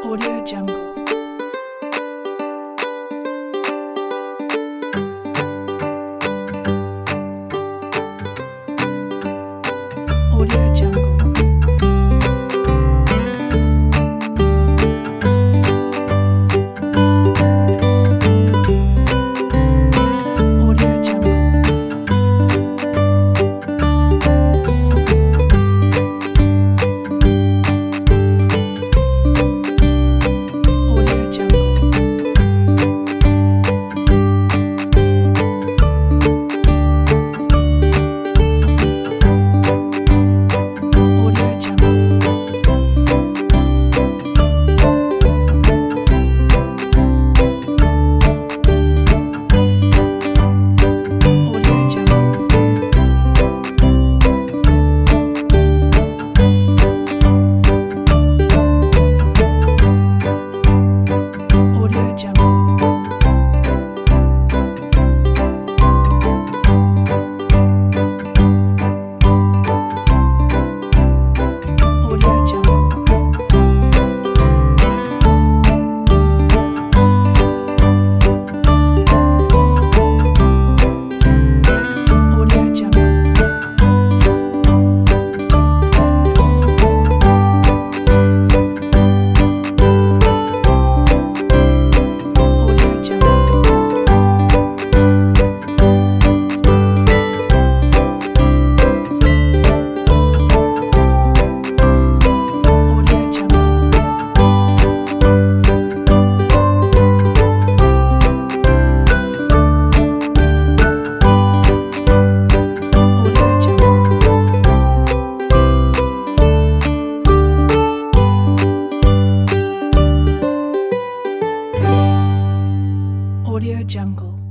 Audio Jungle. Audio Jungle. Audio Jungle. Audio Jungle. Audio Jungle. Audio Jungle. Audio Jungle. Audio Jungle. Audio Jungle. Audio Jungle. Audio Jungle. Audio Jungle. Audio Jungle.